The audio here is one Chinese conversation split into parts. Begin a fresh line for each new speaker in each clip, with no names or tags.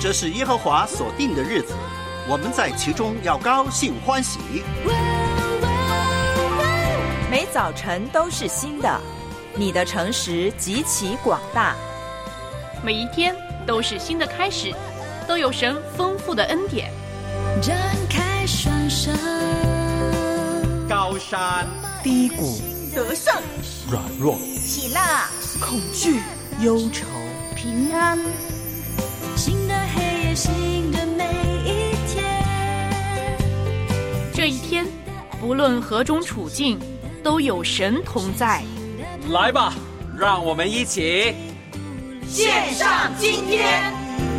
这是耶和华所定的日子，我们在其中要高兴欢喜。
每早晨都是新的，你的诚实极其广大。
每一天都是新的开始，都有神丰富的恩典。
张开双手，
高山
低谷，
得胜，
软弱，
喜乐，
恐惧，忧愁，
平安。
新的黑夜，新的每一天。
这一天，不论何种处境，都有神同在。
来吧，让我们一起
献上今天。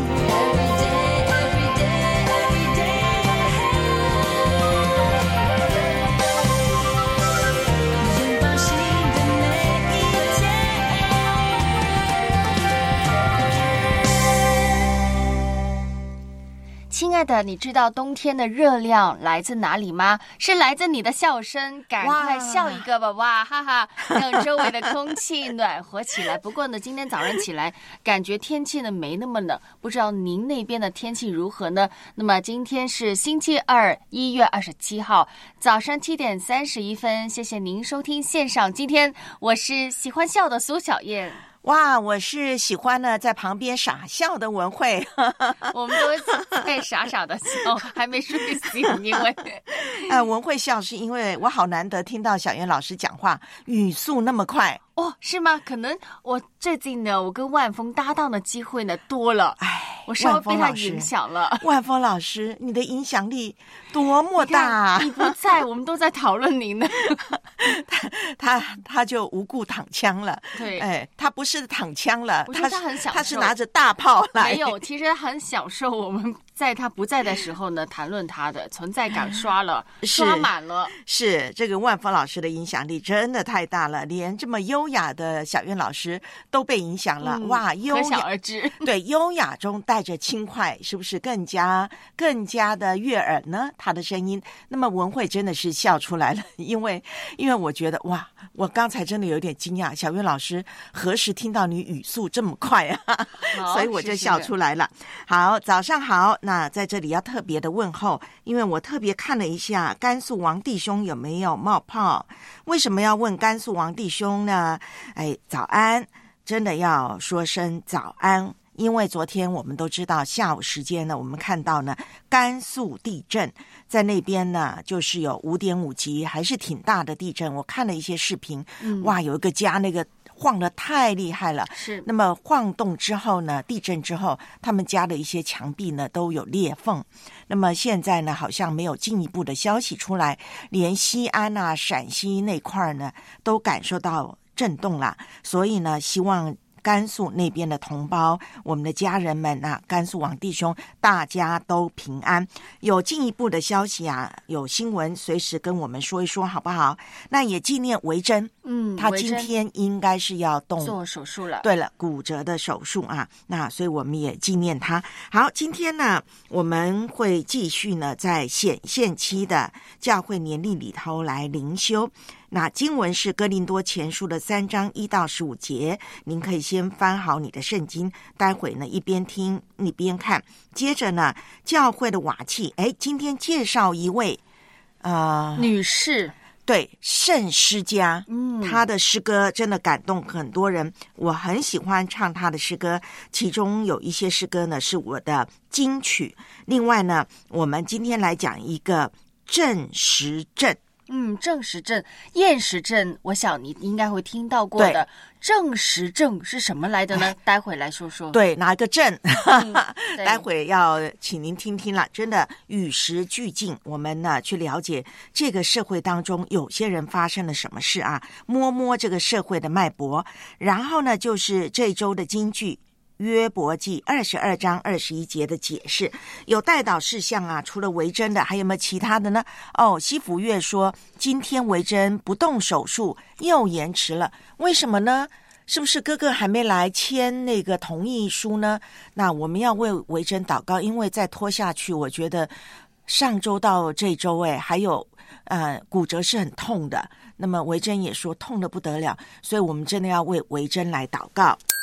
亲爱的，你知道冬天的热量来自哪里吗？是来自你的笑声，赶快笑一个吧！哇哈哈，让周围的空气暖和起来。不过呢，今天早上起来感觉天气呢没那么冷，不知道您那边的天气如何呢？那么今天是星期二，1月27号早上7点31分。谢谢您收听线上今天，我是喜欢笑的苏小燕。
哇，我是喜欢呢在旁边傻笑的文慧。
我们都在傻傻的笑，还没睡醒，因为
文慧笑是因为我好难得听到小燕老师讲话语速那么快。
哦，是吗？可能我最近呢，我跟万峰搭档的机会呢多了，我稍微被他影响了。
万峰老师，你的影响力多么大！
你不在，我们都在讨论您呢。
他就无故躺枪了。
对，
他不是躺枪了，
他很享受，
他是拿着大炮来。
没有，其实他很享受我们在他不在的时候呢，谈论他的存在感刷满了。
是这个万峰老师的影响力真的太大了，连这么优雅的小燕老师都被影响了。哇，优雅，
可想而知。
对，优雅中带着轻快，是不是更加的悦耳呢？他的声音，那么文慧真的是笑出来了，因为我觉得哇，我刚才真的有点惊讶，小燕老师何时听到你语速这么快啊？所以我就笑出来了。好，早上好。那在这里要特别的问候，因为我特别看了一下甘肃王弟兄有没有冒泡。为什么要问甘肃王弟兄呢？早安，真的要说声早安，因为昨天我们都知道下午时间呢，我们看到呢甘肃地震，在那边呢就是有5.5级，还是挺大的地震。我看了一些视频，哇，有一个家那个晃得太厉害了。
是，
那么晃动之后呢，地震之后，他们家的一些墙壁呢都有裂缝。那么现在呢，好像没有进一步的消息出来，连西安啊、陕西那块呢都感受到震动了。所以呢，希望甘肃那边的同胞，我们的家人们啊，甘肃王弟兄，大家都平安。有进一步的消息啊，有新闻随时跟我们说一说，好不好？那也纪念维珍，他今天应该是要
做手术了。
对了，骨折的手术啊，那所以我们也纪念他。好，今天呢，我们会继续呢，在显现期的教会年历里头来灵修。那经文是哥林多前书的3章1到15节，您可以先翻好你的圣经，待会呢一边听一边看。接着呢，教会的瓦器，今天介绍一位
女士，
对，圣诗家，她的诗歌真的感动很多人，我很喜欢唱她的诗歌，其中有一些诗歌呢是我的金曲。另外呢，我们今天来讲一个正时正。
正时正、厌时正，我想你应该会听到过的。正时正是什么来的呢？待会来说说。
对，哪一个正？待会要请您听听了，真的与时俱进。我们呢去了解这个社会当中有些人发生了什么事啊，摸这个社会的脉搏。然后呢，就是这周的金句。约伯记22章21节的解释，有代祷事项啊，除了维珍的还有没有其他的呢？西福月说今天维珍不动手术又延迟了，为什么呢？是不是哥哥还没来签那个同意书呢？那我们要为维珍祷告，因为再拖下去我觉得上周到这周还有骨折是很痛的，那么维珍也说痛得不得了，所以我们真的要为维珍来祷告。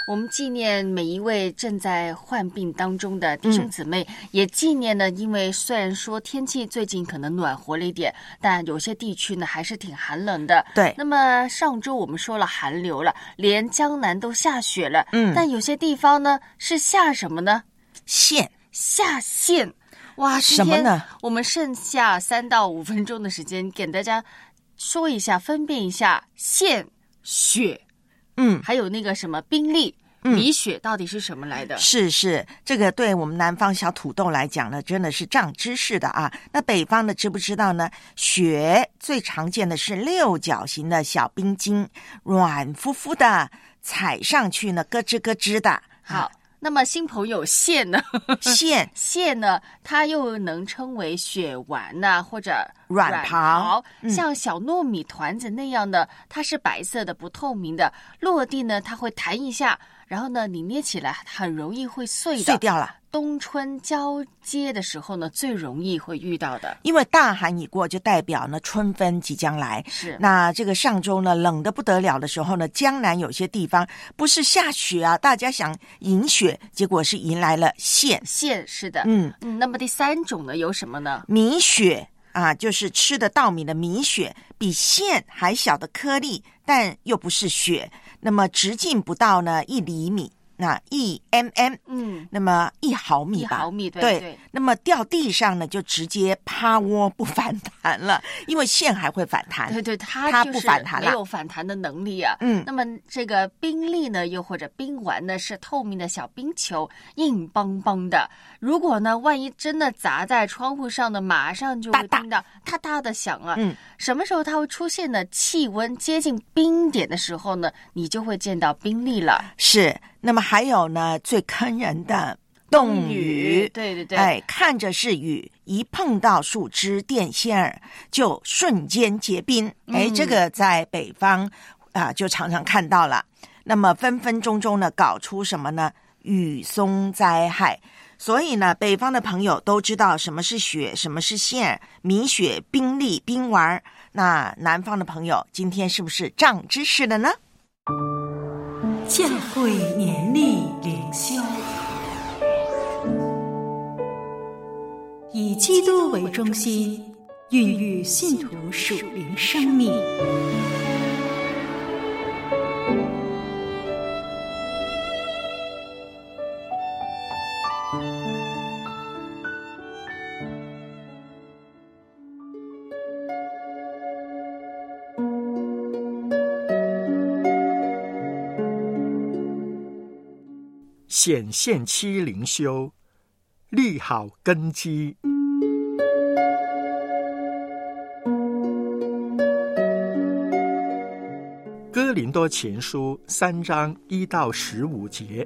我们纪念每一位正在患病当中的弟兄姊妹，也纪念呢，因为虽然说天气最近可能暖和了一点，但有些地区呢还是挺寒冷的。
对，
那么上周我们说了寒流了，连江南都下雪了，但有些地方呢是下什么呢？下线。哇，今天我们剩下3到5分钟的时间，给大家说一下，分辨一下线、雪，还有那个什么冰粒、米雪到底是什么来的？
是，这个对我们南方小土豆来讲呢，真的是长知识的啊。那北方的知不知道呢？雪最常见的是6角形的小冰晶，软乎乎的，踩上去呢咯吱咯吱的。
好。那么新朋友线呢？线呢，它又能称为雪丸呐，或者软刨，像小糯米团子那样的，它是白色的，不透明的，落地呢它会弹一下，然后呢你捏起来很容易会碎
掉了。
冬春交接的时候呢，最容易会遇到的，
因为大寒已过，就代表呢春分即将来。
是，
那这个上周呢冷得不得了的时候呢，江南有些地方不是下雪啊，大家想迎雪，结果是迎来了线。
是的，那么第3种呢有什么呢？
米雪啊，就是吃的稻米的米雪，比线还小的颗粒，但又不是雪，那么直径不到呢1厘米。那1 mm，那么1毫米吧，对，那么掉地上呢，就直接趴窝不反弹了，因为线还会反弹，
对，它
不反弹了，
没有反弹的能力啊。那么这个冰粒呢，又或者冰丸呢，是透明的小冰球，硬邦邦的。如果呢，万一真的砸在窗户上呢，马上就会听到哒哒的响啊。什么时候它会出现呢？气温接近冰点的时候呢，你就会见到冰粒了。
是。那么还有呢，最坑人的冻雨，
对，
看着是雨，一碰到树枝电线儿就瞬间结冰。这个在北方就常常看到了。那么分分钟钟呢，搞出什么呢？雨松灾害。所以呢，北方的朋友都知道什么是雪，什么是线，米雪、冰粒、冰丸。那南方的朋友今天是不是长知识了呢？
教会年历灵修，以基督为中心，孕育信徒属灵生命。
显现期灵修，立好根基。哥林多前书3章1到15节。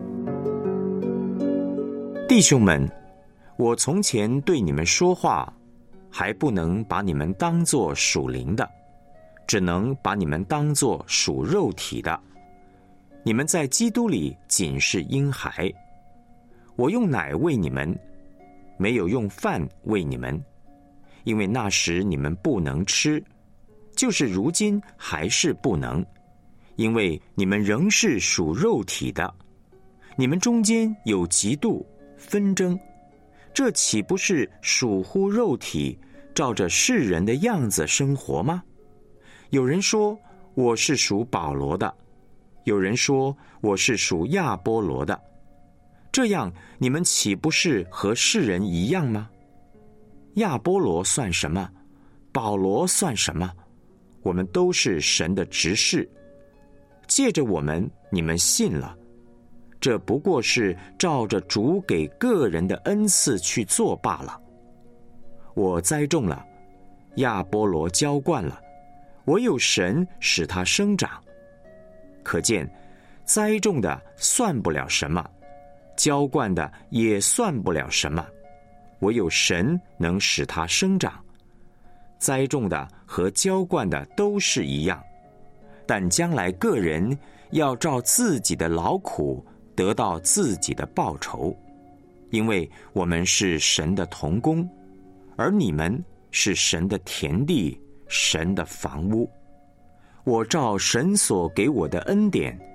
弟兄们，我从前对你们说话，还不能把你们当作属灵的，只能把你们当作属肉体的。你们在基督里仅是婴孩，我用奶喂你们，没有用饭喂你们，因为那时你们不能吃，就是如今还是不能，因为你们仍是属肉体的。你们中间有嫉妒、纷争，这岂不是属乎肉体，照着世人的样子生活吗？有人说我是属保罗的，有人说我是属亚波罗的，这样你们岂不是和世人一样吗？亚波罗算什么？保罗算什么？我们都是神的执事，借着我们，你们信了，这不过是照着主给个人的恩赐去做罢了。我栽种了，亚波罗浇灌了，唯有神使它生长。可见栽种的算不了什么，浇灌的也算不了什么，唯有神能使它生长。栽种的和浇灌的都是一样，但将来个人要照自己的劳苦得到自己的报酬，因为我们是神的同工，而你们是神的田地，神的房屋。我照神所给我的恩典，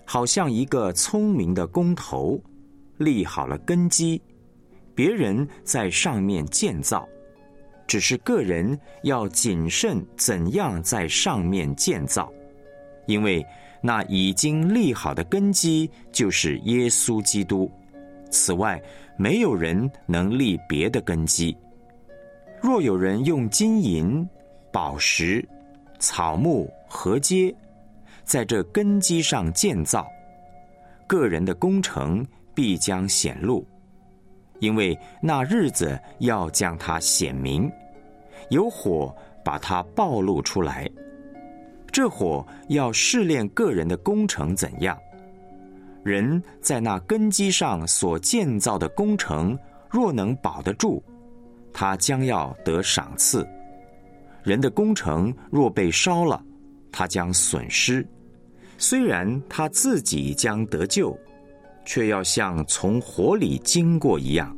好像一个聪明的工头，立好了根基，别人在上面建造，只是个人要谨慎怎样在上面建造，因为那已经立好的根基就是耶稣基督，此外没有人能立别的根基。若有人用金银、宝石、草木、禾秸在这根基上建造，个人的工程必将显露，因为那日子要将它显明，有火把它暴露出来。这火要试炼个人的工程怎样。人在那根基上所建造的工程，若能保得住，他将要得赏赐。人的工程若被烧了，他将损失。虽然他自己将得救，却要像从火里经过一样。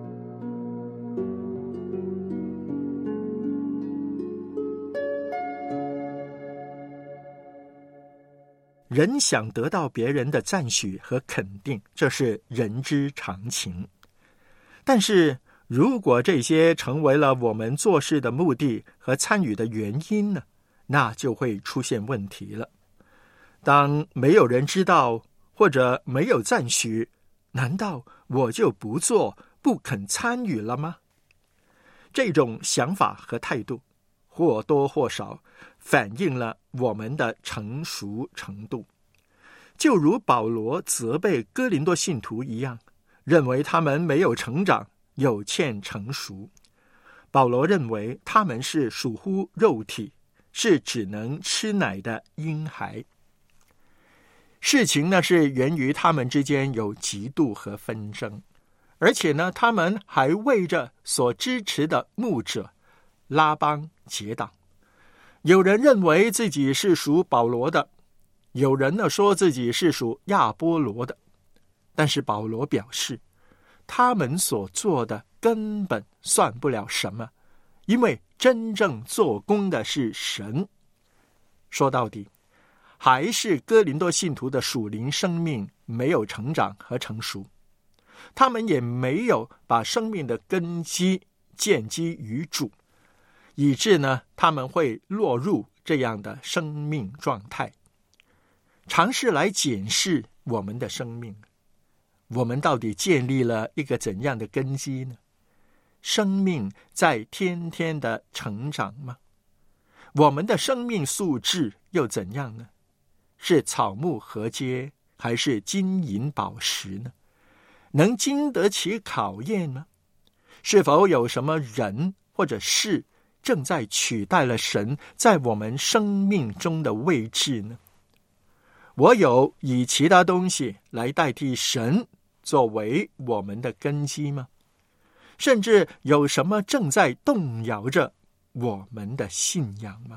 人想得到别人的赞许和肯定，这是人之常情。但是如果这些成为了我们做事的目的和参与的原因呢，那就会出现问题了。当没有人知道或者没有赞许，难道我就不做、不肯参与了吗？这种想法和态度或多或少反映了我们的成熟程度，就如保罗责备哥林多信徒一样，认为他们没有成长，有欠成熟。保罗认为他们是属乎肉体，是只能吃奶的婴孩。事情呢是源于他们之间有嫉妒和纷争，而且呢他们还为着所支持的牧者拉帮结党。有人认为自己是属保罗的，有人呢说自己是属亚波罗的，但是保罗表示，他们所做的根本算不了什么，因为真正做工的是神。说到底，还是哥林多信徒的属灵生命没有成长和成熟，他们也没有把生命的根基建基于主，以致呢他们会落入这样的生命状态。尝试来检视我们的生命，我们到底建立了一个怎样的根基呢？生命在天天的成长吗？我们的生命素质又怎样呢？是草木禾秸，还是金银宝石呢？能经得起考验吗？是否有什么人或者事正在取代了神在我们生命中的位置呢？我有以其他东西来代替神作为我们的根基吗？甚至有什么正在动摇着我们的信仰吗？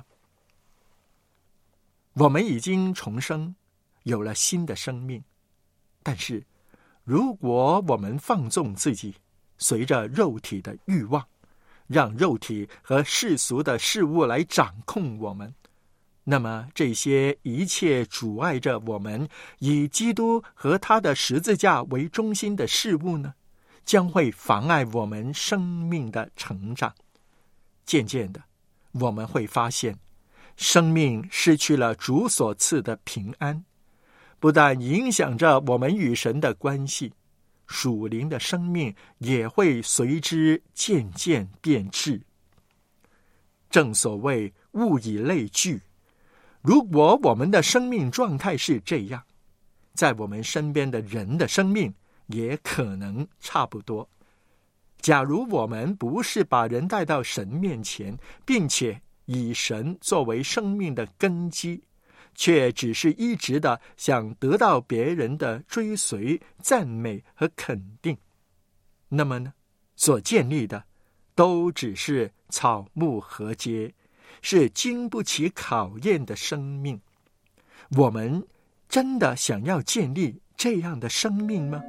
我们已经重生，有了新的生命，但是如果我们放纵自己，随着肉体的欲望，让肉体和世俗的事物来掌控我们，那么这些一切阻碍着我们以基督和他的十字架为中心的事物呢，将会妨碍我们生命的成长。渐渐的，我们会发现生命失去了主所赐的平安，不但影响着我们与神的关系，属灵的生命也会随之渐渐变质。正所谓物以类聚，如果我们的生命状态是这样，在我们身边的人的生命也可能差不多。假如我们不是把人带到神面前，并且以神作为生命的根基，却只是一直的想得到别人的追随、赞美和肯定，那么呢，所建立的都只是草木禾秸，是经不起考验的生命。我们真的想要建立这样的生命吗？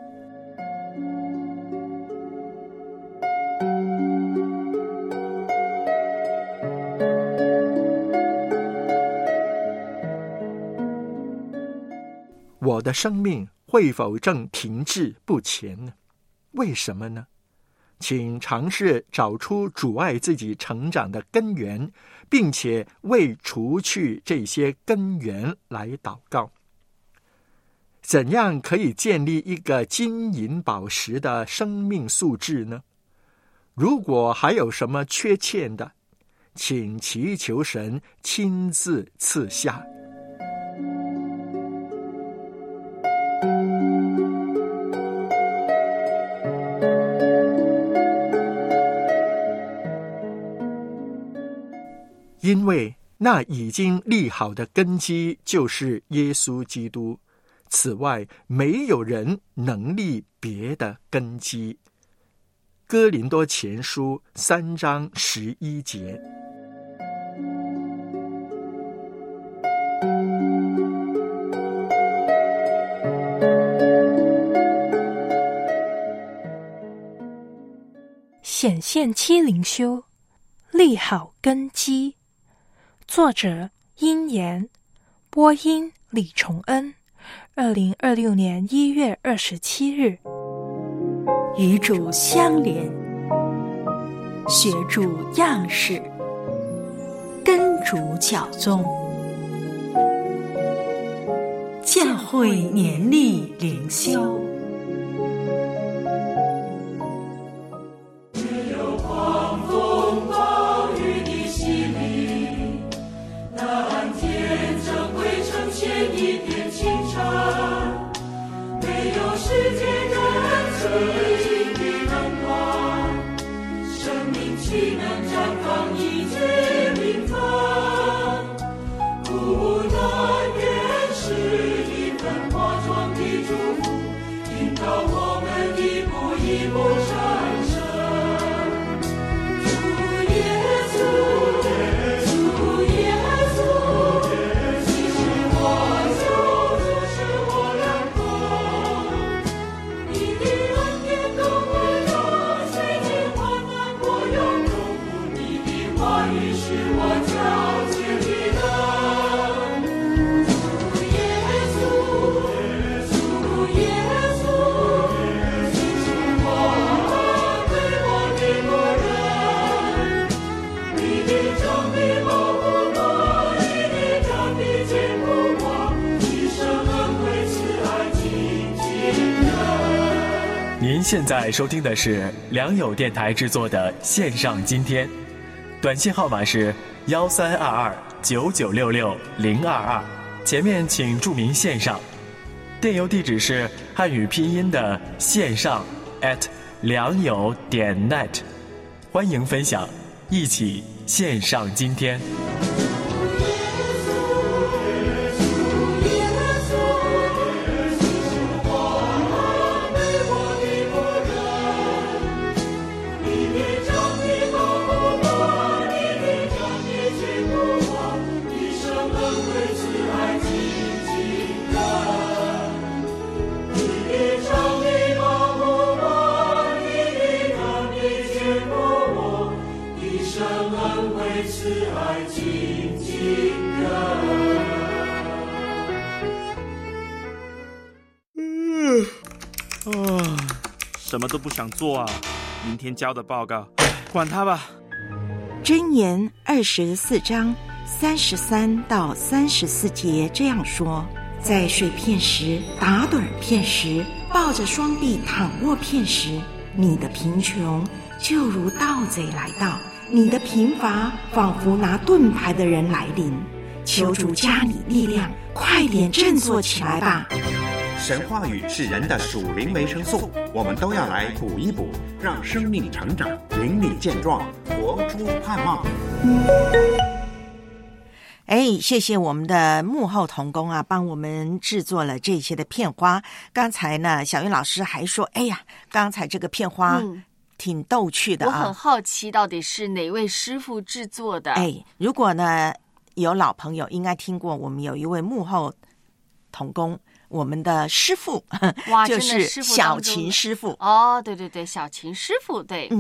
我我的生命会否正停滞不前呢？为什么呢？请尝试找出阻碍自己成长的根源，并且为除去这些根源来祷告。怎样可以建立一个金银宝石的生命素质呢？如果还有什么缺欠的，请祈求神亲自赐下。因为那已经立好的根基就是耶稣基督，此外没有人能立别的根基。哥林多前书3章11节。
显现七灵修，立好根基。作者殷言，播音李崇恩。2026年1月27日。
与主相连，学主样式，跟主教宗。教会年历灵修。
您现在收听的是良友电台制作的线上今天，短信号码是13229966-022，前面请注明线上，电邮地址是汉语拼音的线上良友.net， 欢迎分享，一起线上今天。
什么都不想做啊！明天交的报告，管他吧。
箴言24章33到34节这样说：在睡片时，打盹片时，抱着双臂躺卧片时，你的贫穷就如盗贼来到，你的贫乏仿佛拿盾牌的人来临。求主加你力量，快点振作起来吧！
神话语是人的属灵维生素，我们都要来补一补，让生命成长，灵里健壮，活出盼望。
谢谢我们的幕后同工啊，帮我们制作了这些的片花。刚才呢，小云老师还说，刚才这个片花挺逗趣的啊。
我很好奇，到底是哪位师傅制作的？
如果呢有老朋友应该听过，我们有一位幕后同工。我们的师傅就是小琴师傅
哦，对对对，小琴师傅，对，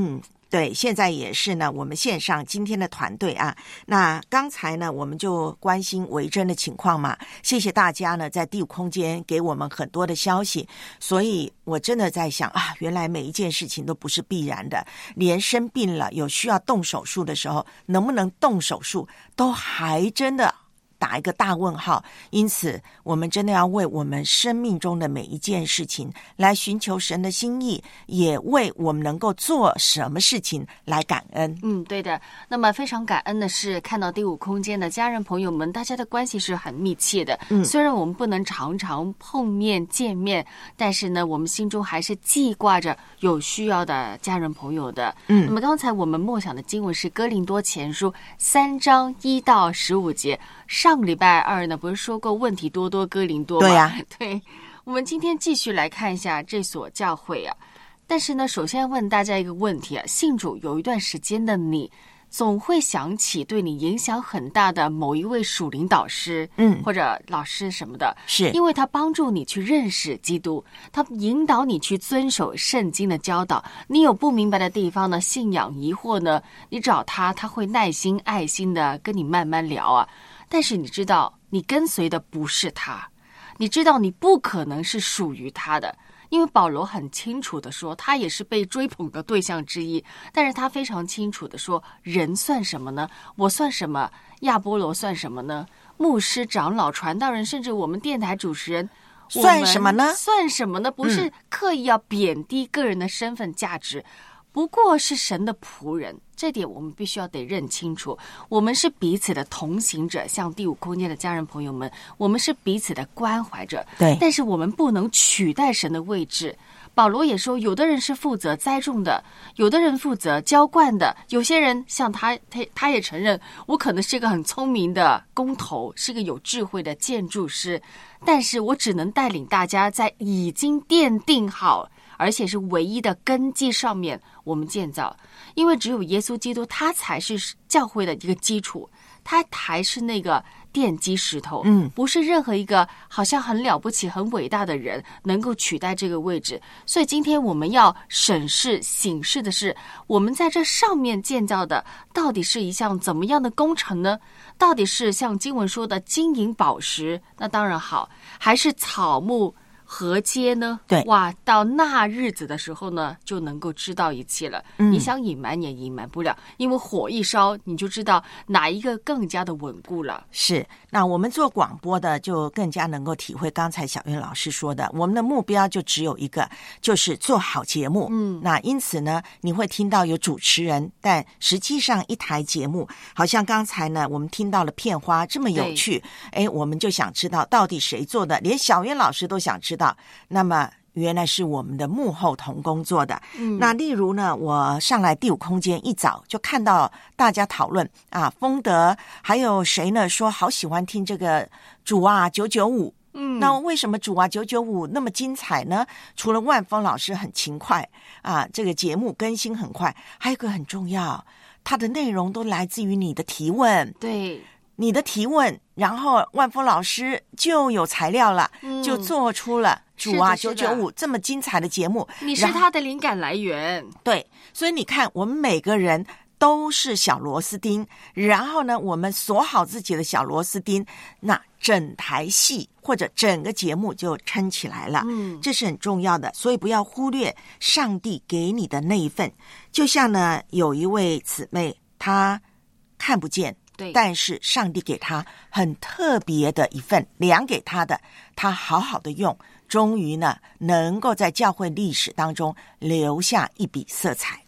对，现在也是呢，我们线上今天的团队啊，那刚才呢，我们就关心维珍的情况嘛，谢谢大家呢，在第五空间给我们很多的消息，所以我真的在想啊，原来每一件事情都不是必然的，连生病了有需要动手术的时候，能不能动手术，都还真的打一个大问号。因此我们真的要为我们生命中的每一件事情来寻求神的心意，也为我们能够做什么事情来感恩。
对的。那么非常感恩的是看到第五空间的家人朋友们，大家的关系是很密切的。虽然我们不能常常碰面见面，但是呢我们心中还是记挂着有需要的家人朋友的。那么刚才我们默想的经文是哥林多前书3章1到15节。上个礼拜二呢，不是说过问题多多哥林多吗？
对呀，
对。我们今天继续来看一下这所教会啊。但是呢，首先问大家一个问题啊：信主有一段时间的你，总会想起对你影响很大的某一位属灵导师，或者老师什么的，是因为他帮助你去认识基督，他引导你去遵守圣经的教导。你有不明白的地方呢，信仰疑惑呢，你找他，他会耐心爱心的跟你慢慢聊啊。但是你知道你跟随的不是他，你知道你不可能是属于他的，因为保罗很清楚的说，他也是被追捧的对象之一，但是他非常清楚的说，人算什么呢？我算什么？亚波罗算什么呢？牧师、长老、传道人，甚至我们电台主持人
算什么呢？
算什么呢？不是刻意要贬低个人的身份价值，不过是神的仆人，这点我们必须要得认清楚。我们是彼此的同行者，像第五空间的家人朋友们，我们是彼此的关怀者。对，但是我们不能取代神的位置。保罗也说，有的人是负责栽种的，有的人负责浇灌的，有些人像他也承认，我可能是一个很聪明的工头，是个有智慧的建筑师，但是我只能带领大家在已经奠定好而且是唯一的根基上面我们建造，因为只有耶稣基督，他才是教会的一个基础，他才是那个奠基石头，不是任何一个好像很了不起很伟大的人能够取代这个位置。所以今天我们要审视省视的是，我们在这上面建造的到底是一项怎么样的工程呢？到底是像经文说的金银宝石，那当然好，还是草木河街呢？对，哇，到那日子的时候呢，就能够知道一切了。你想隐瞒也隐瞒不了，因为火一烧，你就知道哪一个更加的稳固了。
是，那我们做广播的就更加能够体会刚才小韵老师说的，我们的目标就只有一个，就是做好节目。那因此呢，你会听到有主持人，但实际上一台节目，好像刚才呢，我们听到了片花这么有趣，我们就想知道到底谁做的，连小韵老师都想知道。那么原来是我们的幕后同工做的。那例如呢，我上来第五空间一早就看到大家讨论啊，丰德还有谁呢说好喜欢听这个主啊995。那为什么主啊995那么精彩呢？除了万峰老师很勤快啊，这个节目更新很快，还有一个很重要，它的内容都来自于你的提问。对，你的提问，然后万峰老师就有材料了，就做出了主啊995这么精彩的节目。
你是他的灵感来源。
对，所以你看，我们每个人都是小螺丝钉，然后呢，我们锁好自己的小螺丝钉，那整台戏或者整个节目就撑起来了。这是很重要的，所以不要忽略上帝给你的那一份。就像呢，有一位姊妹，她看不见，对，但是上帝给他很特别的一份量给他的，他好好的用，终于呢能够在教会历史当中留下一笔色彩。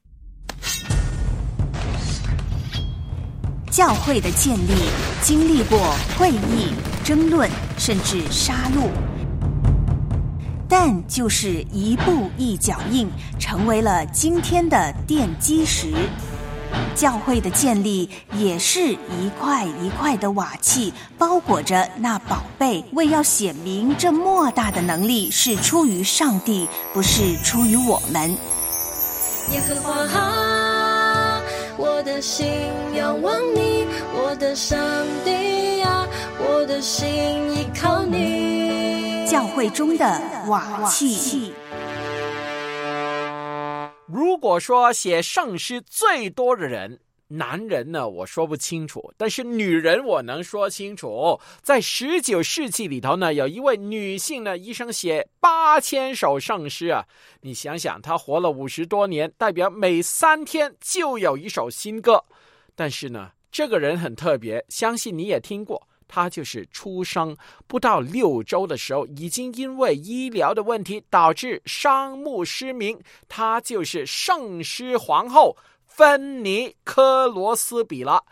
教会的建立经历过会议、争论，甚至杀戮，但就是一步一脚印，成为了今天的奠基石。教会的建立也是一块一块的瓦器包裹着那宝贝，为要显明这莫大的能力是出于上帝，不是出于我们。
耶和华啊，我的心仰望你，我的上帝啊，我的心依靠你。
教会中的瓦器。
如果说写圣诗最多的人，男人呢我说不清楚，但是女人我能说清楚。在19世纪里头呢，有一位女性呢一生写8000首圣诗啊。你想想，她活了50多年，代表每3天就有一首新歌。但是呢，这个人很特别，相信你也听过，他就是出生不到6周的时候，已经因为医疗的问题导致双目失明。他就是圣诗皇后芬尼科罗斯比了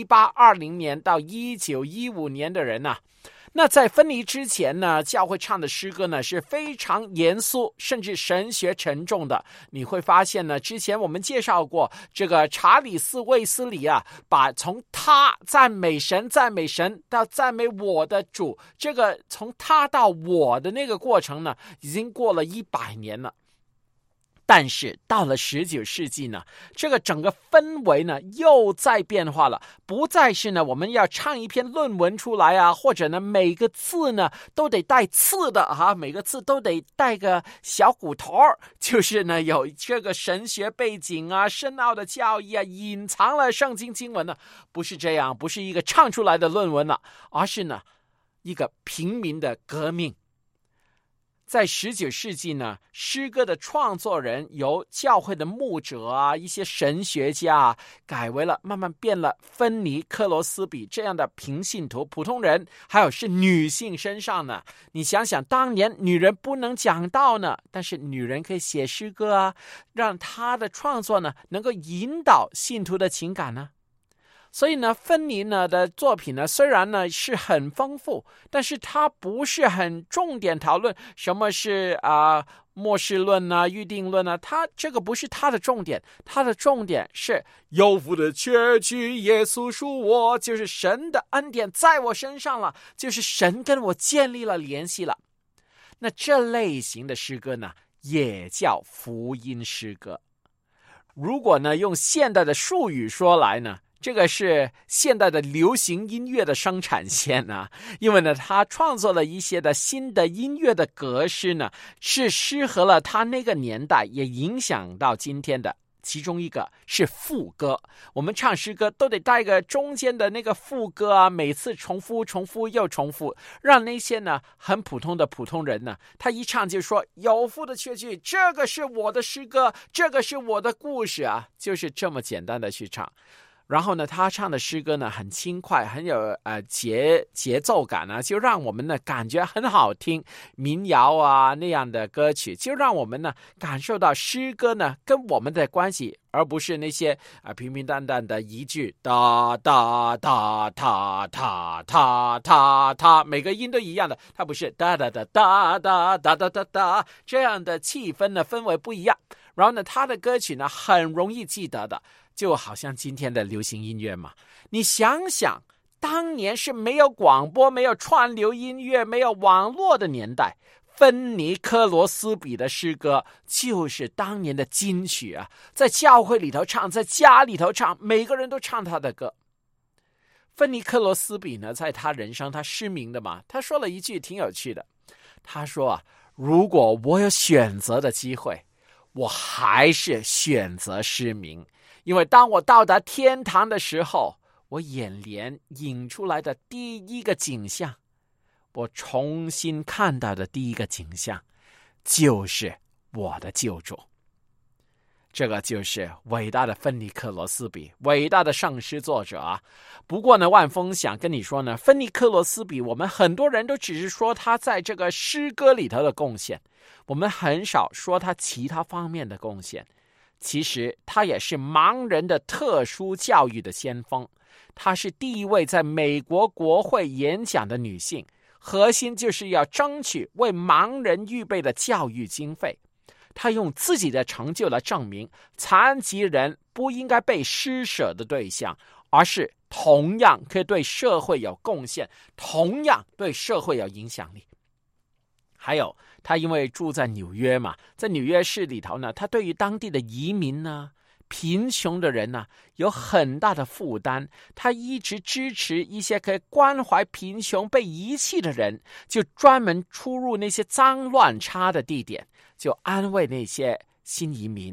，1820年到1915年的人啊。那在芬尼之前呢，教会唱的诗歌呢是非常严肃，甚至神学沉重的。你会发现呢，之前我们介绍过这个查理斯卫斯理啊，把从他赞美神到赞美我的主，这个从他到我的那个过程呢，已经过了100年了。但是到了19世纪呢，这个整个氛围呢又在变化了，不再是呢我们要唱一篇论文出来啊，或者呢每个字呢都得带刺的啊，每个字都得带个小骨头，就是呢有这个神学背景啊、深奥的教义啊、隐藏了圣经经文呢，不是这样，不是一个唱出来的论文了，而是呢一个平民的革命。在19世纪呢，诗歌的创作人由教会的牧者啊、一些神学家啊，改为了慢慢变了芬尼科罗斯比这样的平信徒、普通人，还有是女性身上呢。你想想，当年女人不能讲道呢，但是女人可以写诗歌啊，让她的创作呢能够引导信徒的情感呢。所以呢，芬尼呢的作品呢，虽然呢是很丰富，但是它不是很重点讨论什么是末世论啊、预定论啊，它这个不是它的重点，它的重点是有福的确据，耶稣属我，就是神的恩典在我身上了，就是神跟我建立了联系了。那这类型的诗歌呢，也叫福音诗歌。如果呢用现代的术语说来呢，这个是现代的流行音乐的生产线啊，因为呢，他创作了一些的新的音乐的格式呢，是适合了他那个年代，也影响到今天的。其中一个是副歌，我们唱诗歌都得带个中间的那个副歌啊，每次重复又重复，让那些呢很普通的普通人呢，他一唱就说有福的确据，这个是我的诗歌，这个是我的故事啊，就是这么简单的去唱。然后呢，他唱的诗歌呢很轻快，很有节奏感啊，就让我们呢感觉很好听。民谣啊那样的歌曲，就让我们呢感受到诗歌呢跟我们的关系，而不是那些平平淡淡的一句哒哒哒哒哒哒哒哒，每个音都一样的，它不是哒哒哒哒哒哒哒哒哒，这样的气氛呢氛围不一样。然后呢，他的歌曲呢很容易记得的。就好像今天的流行音乐嘛，你想想，当年是没有广播、没有串流音乐、没有网络的年代，芬尼科罗斯比的诗歌就是当年的金曲啊，在教会里头唱，在家里头唱，每个人都唱他的歌。芬尼科罗斯比呢，在他人生，他失明的嘛，他说了一句挺有趣的，他说如果我有选择的机会，我还是选择失明。因为当我到达天堂的时候，我眼帘映出来的第一个景象，我重新看到的第一个景象，就是我的救主。这个就是伟大的芬尼科罗斯比，伟大的圣诗作者啊。不过呢，万峰想跟你说呢，芬尼科罗斯比，我们很多人都只是说他在这个诗歌里头的贡献，我们很少说他其他方面的贡献。其实她也是盲人的特殊教育的先锋，她是第一位在美国国会演讲的女性，核心就是要争取为盲人预备的教育经费。她用自己的成就来证明，残疾人不应该被施舍的对象，而是同样可以对社会有贡献，同样对社会有影响力。还有他因为住在纽约嘛，在纽约市里头呢，他对于当地的移民呢、贫穷的人呢有很大的负担，他一直支持一些可以关怀贫穷被遗弃的人，就专门出入那些脏乱差的地点，就安慰那些新移民，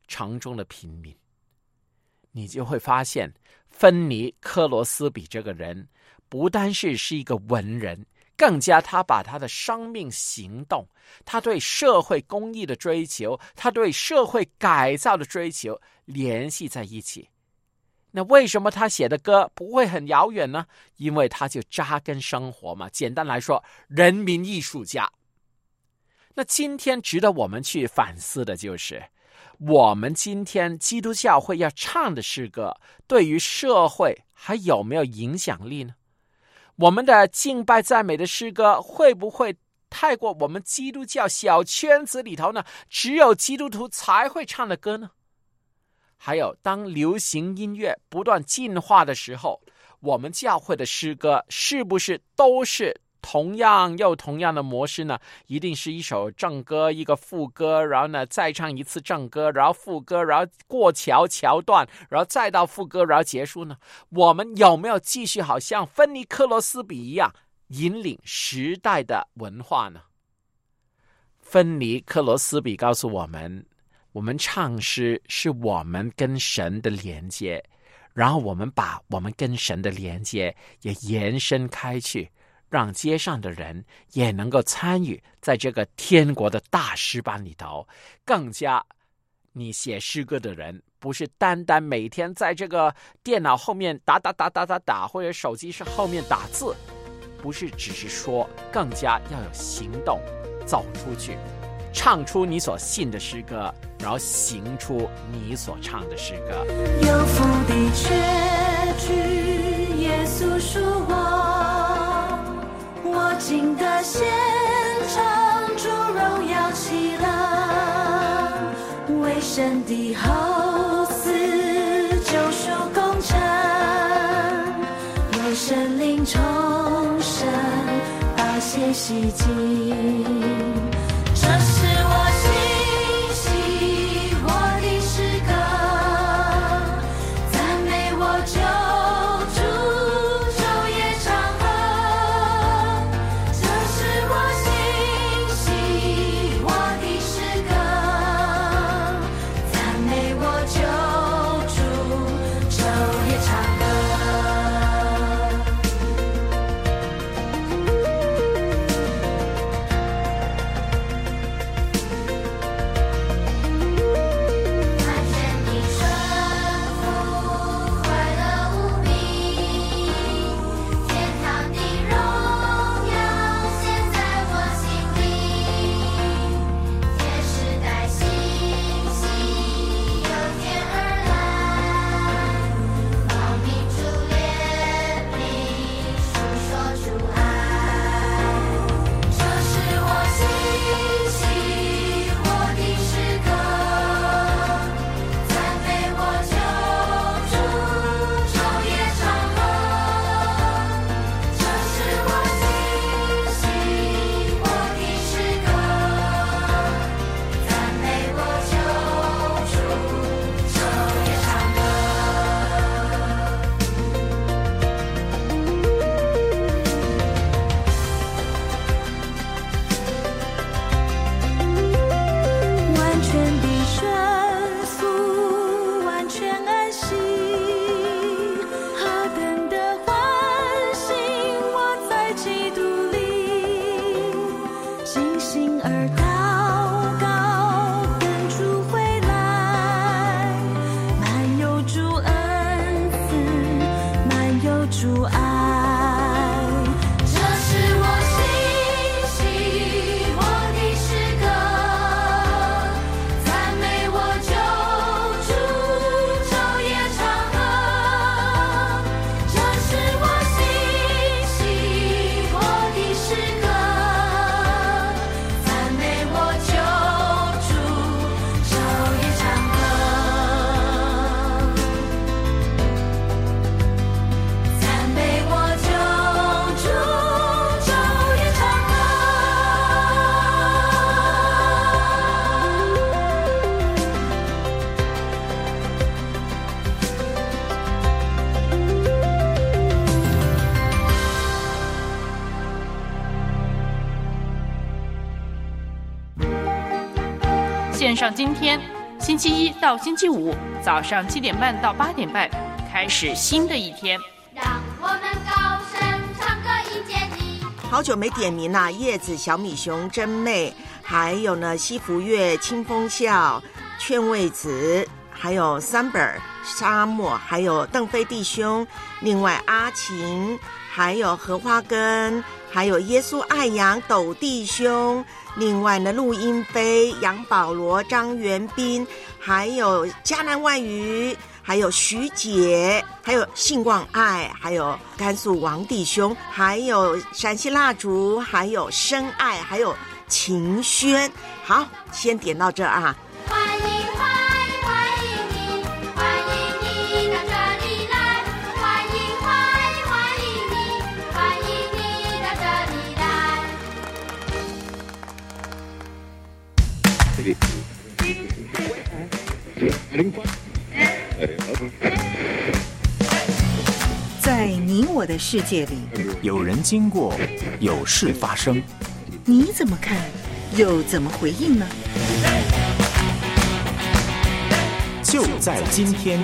城中的平民。你就会发现，芬尼克罗斯比这个人不单是一个文人，更加他把他的生命行动，他对社会公义的追求，他对社会改造的追求联系在一起。那为什么他写的歌不会很遥远呢？因为他就扎根生活嘛。简单来说，人民艺术家。那今天值得我们去反思的就是，我们今天基督教会要唱的诗歌对于社会还有没有影响力呢？我们的敬拜赞美的诗歌会不会太过我们基督教小圈子里头呢只有基督徒才会唱的歌呢？还有，当流行音乐不断进化的时候，我们教会的诗歌是不是都是同样的模式呢？一定是一首正歌，一个副歌，然后呢再唱一次正歌，然后副歌，然后过桥段，然后再到副歌，然后结束呢？我们有没有继续好像芬尼克罗斯比一样引领时代的文化呢？芬尼克罗斯比告诉我们，我们唱诗是我们跟神的连接，然后我们把我们跟神的连接也延伸开去，让街上的人也能够参与在这个天国的大诗班里头。更加，你写诗歌的人不是单单每天在这个电脑后面打，或者手机后面打字，不是只是说，更加要有行动，走出去，唱出你所信的诗歌，然后行出你所唱的诗歌。
有福的确据耶稣属我敬的献唱主荣耀齐了，为神的后嗣救赎功成，有神灵重生，宝血洗净。这是我心系我的诗歌，赞美我救主昼夜长恒。这是我心系我的诗歌，赞美我救主昼夜长恒。
献上今天星期一到星期五早上7点半到8点半，开始新的一天。
让我们高声唱歌一见一。
好久没点名啦，叶子、小米熊、真妹，还有呢西福月、清风笑、劝慰子，还有 Summer 沙漠，还有邓飞弟兄，另外阿晴，还有荷花根，还有耶稣爱羊斗弟兄，另外呢陆英飞、杨保罗、张元斌，还有迦南万语，还有徐姐，还有信望爱，还有甘肃王弟兄，还有陕西蜡烛，还有深爱，还有秦轩。好，先点到这啊。
欢迎你，欢迎你到这里来，欢迎你，欢迎你到这里来。
在你我的世界里，
有人经过，有事发生，
你怎么看，又怎么回应呢？
就在今天。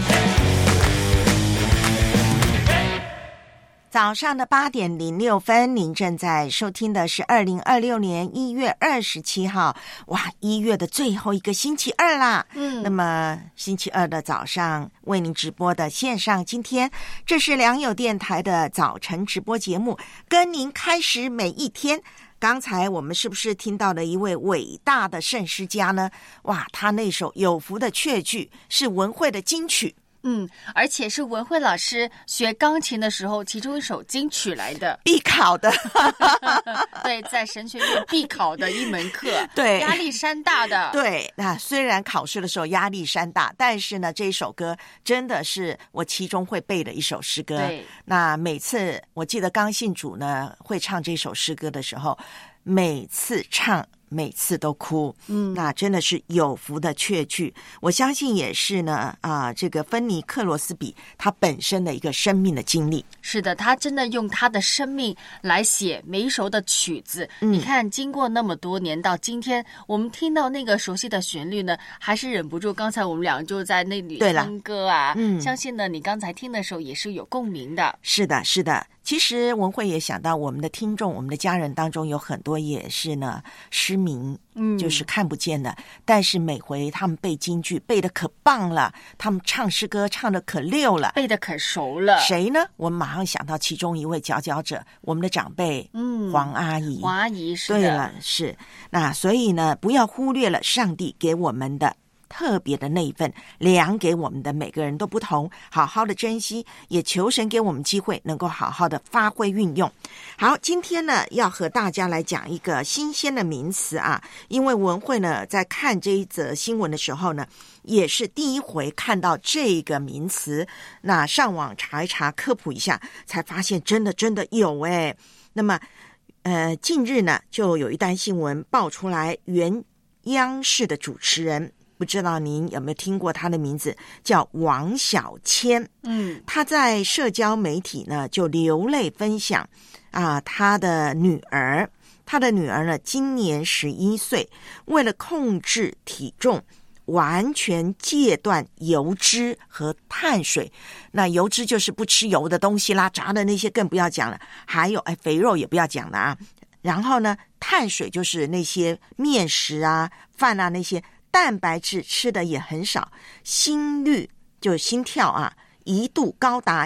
早上的8点06分，您正在收听的是2026年1月27号，哇，1月的最后一个星期二啦。那么星期二的早上为您直播的线上今天，这是良友电台的早晨直播节目，跟您开始每一天。刚才我们是不是听到了一位伟大的圣诗家呢？哇，他那首有福的雀句是文慧的金曲。
而且是文慧老师学钢琴的时候其中一首金曲来的，
必考的。
对，在神学院必考的一门课，
对，
压力山大的。
对，那虽然考试的时候压力山大，但是呢，这一首歌真的是我其中会背的一首诗歌。
对，
那每次我记得刚信主呢会唱这首诗歌的时候，每次唱每次都哭，那真的是有福的雀句。我相信也是呢，这个芬尼克罗斯比他本身的一个生命的经历。
是的，他真的用他的生命来写每一首的曲子。你看，经过那么多年，到今天我们听到那个熟悉的旋律呢，还是忍不住。刚才我们俩就在那里哼歌啊，相信呢，你刚才听的时候也是有共鸣的。
是的，是的。其实文慧也想到我们的听众，我们的家人当中有很多也是呢失明，就是看不见的，但是每回他们背京剧背得可棒了，他们唱诗歌唱得可溜了，
背得可熟了。
谁呢？我们马上想到其中一位佼佼者，我们的长辈，黄阿姨。
黄阿姨是的，
对了，是。那所以呢，不要忽略了上帝给我们的特别的那一份，量给我们的每个人都不同，好好的珍惜，也求神给我们机会能够好好的发挥运用。好，今天呢要和大家来讲一个新鲜的名词啊，因为文慧呢在看这一则新闻的时候呢，也是第一回看到这个名词，那上网查一查科普一下，才发现真的有诶。那么近日呢就有一单新闻爆出来，原央视的主持人，不知道您有没有听过他的名字，叫王小谦。他在社交媒体呢就流泪分享他的女儿呢今年11岁，为了控制体重完全戒断油脂和碳水。那油脂就是不吃油的东西啦，炸的那些更不要讲了，还有肥肉也不要讲了啊。然后呢，碳水就是那些面食啊、饭啊那些，蛋白质吃的也很少，心率就心跳啊，一度高达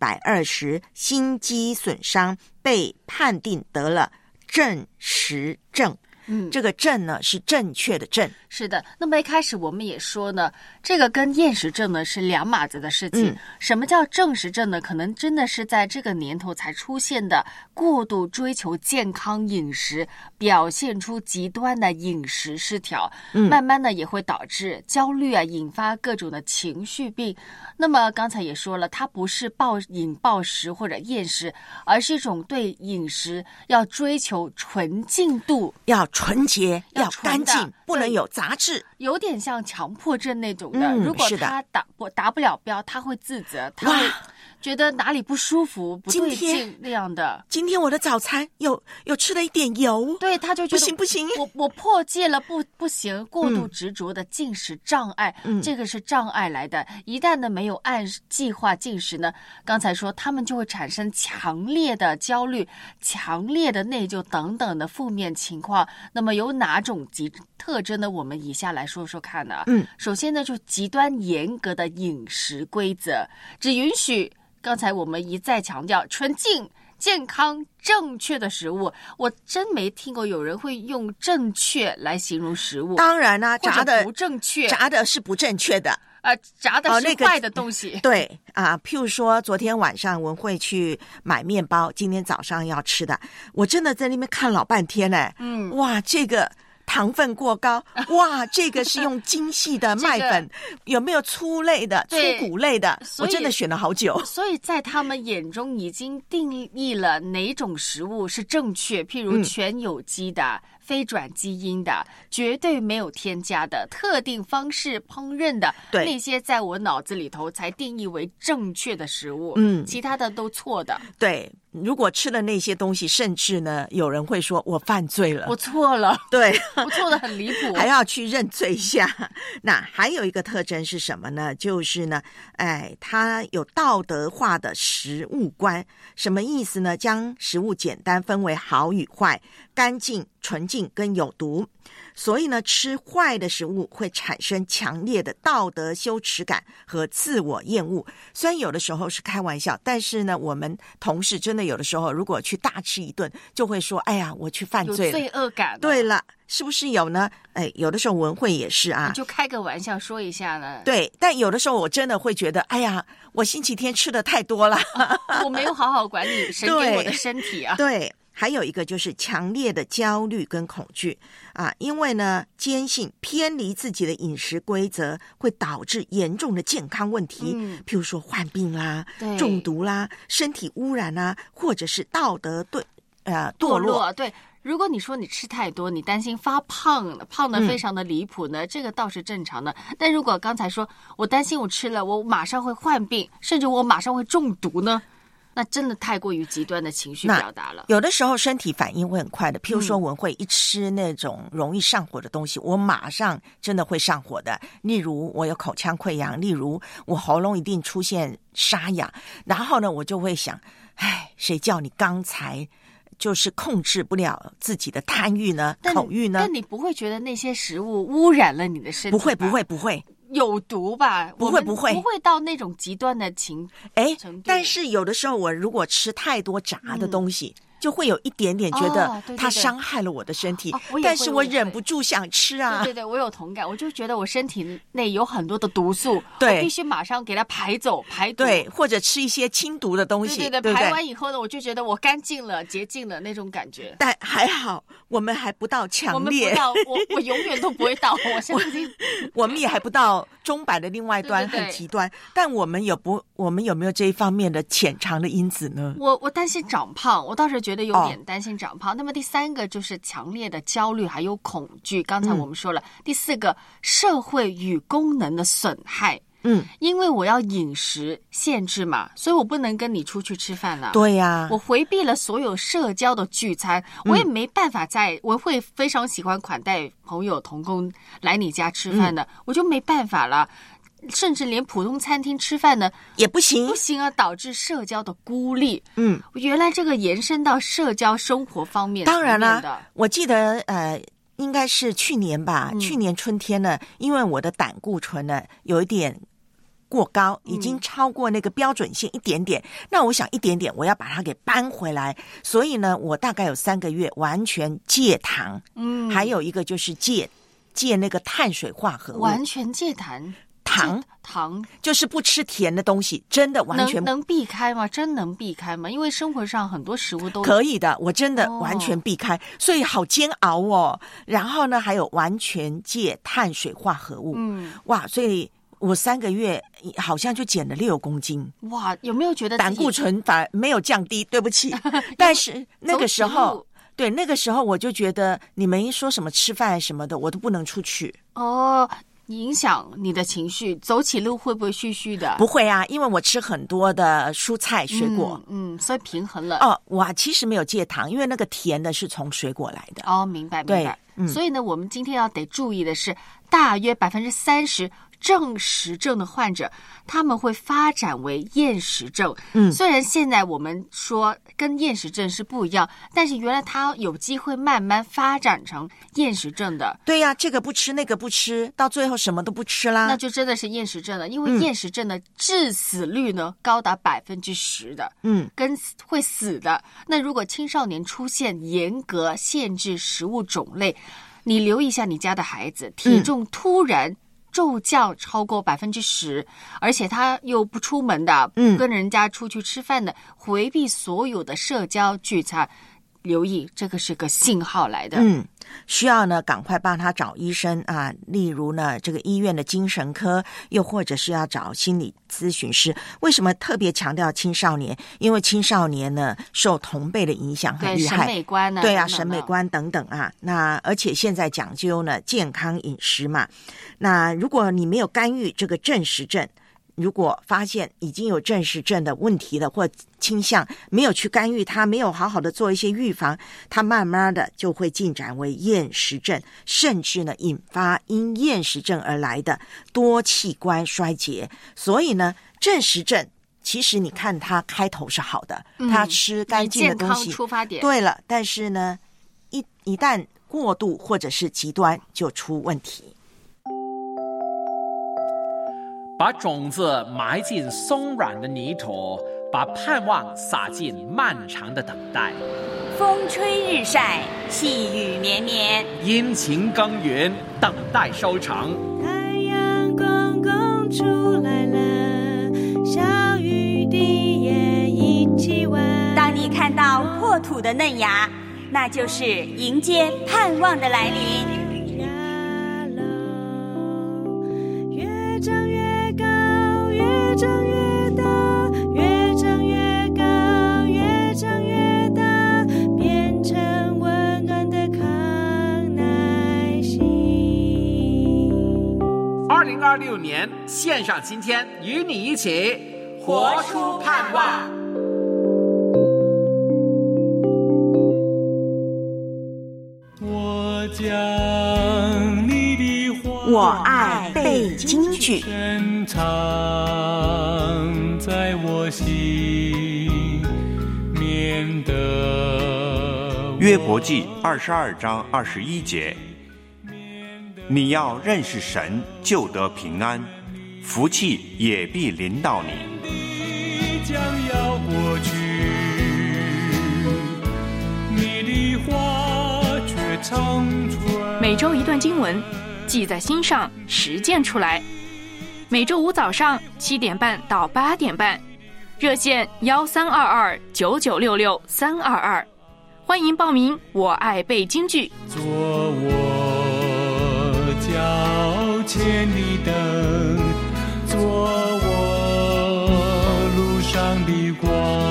120，心肌损伤，被判定得了正实症。这个正呢是正确的正。
是的，那么一开始我们也说呢，这个跟厌食症呢是两码子的事情。什么叫正实症呢？可能真的是在这个年头才出现的过度追求健康饮食，表现出极端的饮食失调，慢慢的也会导致焦虑啊，引发各种的情绪病。那么刚才也说了，它不是暴饮暴食或者厌食，而是一种对饮食要追求纯净度，
要纯洁，要干净，不能有杂质，
有点像强迫症那种的。如果他达不了标，他会自责，他会觉得哪里不舒服、不对劲那样的。
今天我的早餐有吃了一点油，
对，他就觉得
不行，
我破戒了，不行，过度执着的进食障碍，这个是障碍来的。一旦呢没有按计划进食呢，刚才说他们就会产生强烈的焦虑、强烈的内疚等等的负面情况。那么有哪种特征呢？我们以下来说说看呢。首先呢，就极端严格的饮食规则，只允许刚才我们一再强调纯净、健康、正确的食物。我真没听过有人会用正确来形容食物。
当然啦，炸的
不正确，
炸的是不正确的。
炸的是坏的东西。
对啊，譬如说昨天晚上文慧去买面包，今天早上要吃的，我真的在那边看老半天呢。哇，这个糖分过高，哇，这个是用精细的麦粉，有没有粗类的、粗谷类的？我真的选了好久。
所以在他们眼中已经定义了哪种食物是正确，譬如全有机的、非转基因的、绝对没有添加的、特定方式烹饪的，那些在我脑子里头才定义为正确的食物。其他的都错的。
对，如果吃了那些东西，甚至呢，有人会说我犯罪了，
我错了。
对，
我错得很离谱，
还要去认罪一下。那还有一个特征是什么呢？就是呢，它有道德化的食物观。什么意思呢？将食物简单分为好与坏、干净、纯净跟有毒。所以呢，吃坏的食物会产生强烈的道德羞耻感和自我厌恶。虽然有的时候是开玩笑，但是呢，我们同事真的有的时候如果去大吃一顿，就会说：“哎呀，我去犯罪了，
有罪恶感。”
对了，是不是有呢？有的时候文慧也是啊，
你就开个玩笑说一下呢。
对，但有的时候我真的会觉得，哎呀，我星期天吃的太多了，
我没有好好管理神给我的身体啊。
对。还有一个就是强烈的焦虑跟恐惧啊，因为呢，坚信偏离自己的饮食规则会导致严重的健康问题，譬如说患病啦、中毒啦、身体污染啦，或者是道德堕落。
对，如果你说你吃太多，你担心发胖，胖得非常的离谱呢，这个倒是正常的。但如果刚才说我担心我吃了，我马上会患病，甚至我马上会中毒呢？那真的太过于极端的情绪表达了。
有的时候身体反应会很快的，譬如说文慧一吃那种容易上火的东西，我马上真的会上火的。例如我有口腔溃疡，例如我喉咙一定出现沙哑，然后呢我就会想，谁叫你刚才就是控制不了自己的贪欲呢、口欲呢？
但你不会觉得那些食物污染了你的身体吧？
不会。
有毒吧？
不会
不会到那程度。
但是有的时候我如果吃太多炸的东西，就会有一点点觉得它伤害了我的身体，但是我忍不住想吃啊。
对，我有同感，我就觉得我身体内有很多的毒素，
对，
我必须马上给它排走排毒，
对，或者吃一些清毒的东西，
对，排完以后呢，我就觉得我干净了、洁净了那种感觉。
但还好，我们还不到强烈，
我们不到，我永远都不会到，
我们也还不到钟摆的另外一端，很极端。但我们有没有这一方面的潜藏的因子呢？
我担心长胖，我倒是觉得有点担心长胖。那么第三个就是强烈的焦虑还有恐惧，刚才我们说了。第四个，社会与功能的损害。因为我要饮食限制嘛，所以我不能跟你出去吃饭了。
对呀，
我回避了所有社交的聚餐，我也没办法我会非常喜欢款待朋友同工来你家吃饭的，我就没办法了。甚至连普通餐厅吃饭呢
也不行
啊，导致社交的孤立。原来这个延伸到社交生活方面。
当然啦，我记得应该是去年吧，去年春天呢，因为我的胆固醇呢有一点过高，已经超过那个标准线一点点，那我想一点点我要把它给搬回来，所以呢我大概有3个月完全戒糖，还有一个就是戒那个碳水化合物，
完全戒糖
就是不吃甜的东西，真的完全
能避开吗？真能避开吗？因为生活上很多食物都
可以的，我真的完全避开，所以好煎熬哦。然后呢还有完全戒碳水化合物，哇，所以我3个月好像就减了6公斤。
哇，有没有觉得
胆固醇反而没有降低？对不起，但是那个时候，那个时候我就觉得你们一说什么吃饭什么的，我都不能出去。
影响你的情绪，走起路会不会虚虚的？
不会啊，因为我吃很多的蔬菜水果，
所以平衡了。
哦，我其实没有戒糖，因为那个甜的是从水果来的。
哦，明白明白。所以呢，我们今天要得注意的是，大约30%正实症的患者，他们会发展为厌食症。虽然现在我们说跟厌食症是不一样，但是原来他有机会慢慢发展成厌食症的。
对呀，这个不吃那个不吃，到最后什么都不吃啦，
那就真的是厌食症了。因为厌食症的致死率呢，高达10%的，跟会死的。那如果青少年出现严格限制食物种类，你留意一下你家的孩子，体重突然骤降超过10%，而且他又不出门的，跟人家出去吃饭的，回避所有的社交聚餐，留意这个是个信号来的。
需要呢赶快帮他找医生啊，例如呢这个医院的精神科，又或者是要找心理咨询师。为什么特别强调青少年？因为青少年呢受同辈的影响很厉害，
审美观呢，
对啊，审美观等等啊。那而且现在讲究呢健康饮食嘛，那如果你没有干预这个正食症，如果发现已经有正食症的问题了或倾向，没有去干预它，没有好好的做一些预防，它慢慢的就会进展为厌食症，甚至呢引发因厌食症而来的多器官衰竭。所以呢正食症其实你看它开头是好的，它吃干净的东西，
以健康出发点，
对了，但是呢一旦过度或者是极端就出问题。
把种子埋进松软的泥土，把盼望撒进漫长的等待。
风吹日晒，细雨绵绵，
殷勤耕耘，等待收成。
太阳公公出来了，小雨滴也一起玩。
当你看到破土的嫩芽，那就是迎接盼望的来临。
越长越高，越长越大，越长越高，越长越大，变成温暖的康乃馨。
2026年线上今天，与你一起活出盼望。
我将你的话，
我爱背京剧，
深藏在我心，免得。
约伯记22章21节，你要认识神，就得平安，福气也必临到你。
将要过去，你的话却长存。
每周一段经文，记在心上，实践出来。每周五早上7点半到8点半，热线13229966-322，欢迎报名。我爱背京剧，
做我脚前的灯，做我路上的光。